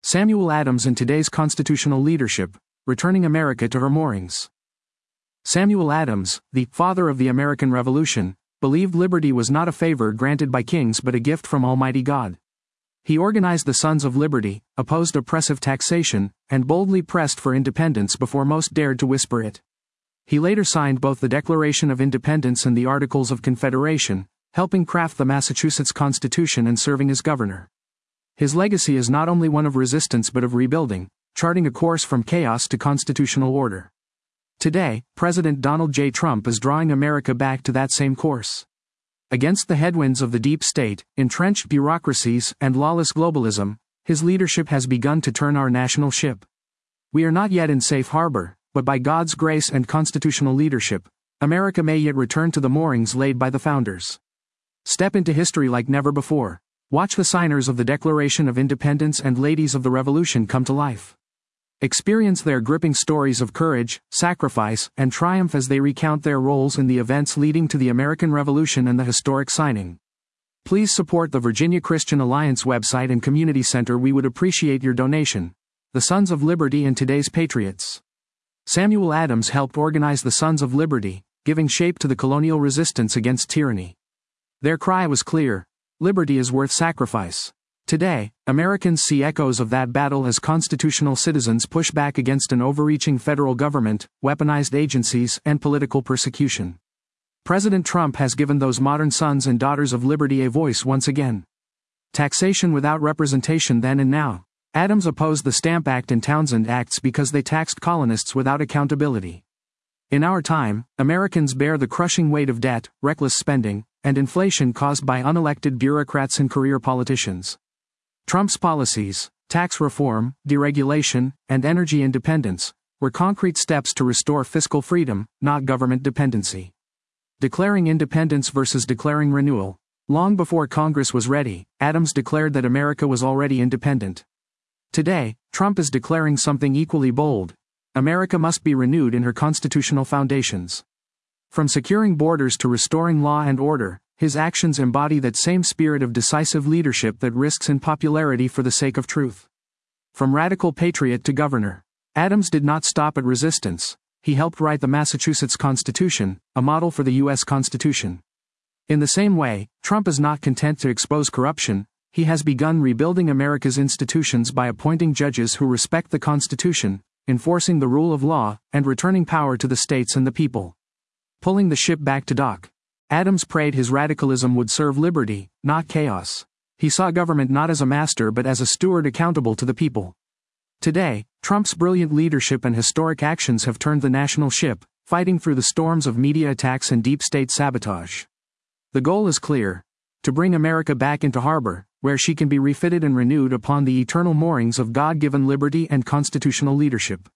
Samuel Adams and today's constitutional leadership, returning America to her moorings. Samuel Adams, the father of the American Revolution, believed liberty was not a favor granted by kings but a gift from Almighty God. He organized the Sons of Liberty, opposed oppressive taxation, and boldly pressed for independence before most dared to whisper it. He later signed both the Declaration of Independence and the Articles of Confederation, helping craft the Massachusetts Constitution and serving as governor. His legacy is not only one of resistance but of rebuilding, charting a course from chaos to constitutional order. Today, President Donald J. Trump is drawing America back to that same course. Against the headwinds of the deep state, entrenched bureaucracies, and lawless globalism, his leadership has begun to turn our national ship. We are not yet in safe harbor, but by God's grace and constitutional leadership, America may yet return to the moorings laid by the founders. Step into history like never before. Watch the signers of the Declaration of Independence and ladies of the Revolution come to life. Experience their gripping stories of courage, sacrifice, and triumph as they recount their roles in the events leading to the American Revolution and the historic signing. Please support the Virginia Christian Alliance website and community center. We would appreciate your donation. The Sons of Liberty and today's patriots. Samuel Adams helped organize the Sons of Liberty, giving shape to the colonial resistance against tyranny. Their cry was clear: liberty is worth sacrifice. Today, Americans see echoes of that battle as constitutional citizens push back against an overreaching federal government, weaponized agencies, and political persecution. President Trump has given those modern sons and daughters of liberty a voice once again. Taxation without representation then and now. Adams opposed the Stamp Act and Townsend Acts because they taxed colonists without accountability. In our time, Americans bear the crushing weight of debt, reckless spending, and inflation caused by unelected bureaucrats and career politicians. Trump's policies, tax reform, deregulation, and energy independence, were concrete steps to restore fiscal freedom, not government dependency. Declaring independence versus declaring renewal. Long before Congress was ready, Adams declared that America was already independent. Today, Trump is declaring something equally bold: America must be renewed in her constitutional foundations. From securing borders to restoring law and order, his actions embody that same spirit of decisive leadership that risks in popularity for the sake of truth. From radical patriot to governor, Adams did not stop at resistance. He helped write the Massachusetts Constitution, a model for the U.S. Constitution. In the same way, Trump is not content to expose corruption. He has begun rebuilding America's institutions by appointing judges who respect the Constitution, enforcing the rule of law, and returning power to the states and the people. Pulling the ship back to dock. Adams prayed his radicalism would serve liberty, not chaos. He saw government not as a master but as a steward accountable to the people. Today, Trump's brilliant leadership and historic actions have turned the national ship, fighting through the storms of media attacks and deep state sabotage. The goal is clear: to bring America back into harbor, where she can be refitted and renewed upon the eternal moorings of God-given liberty and constitutional leadership.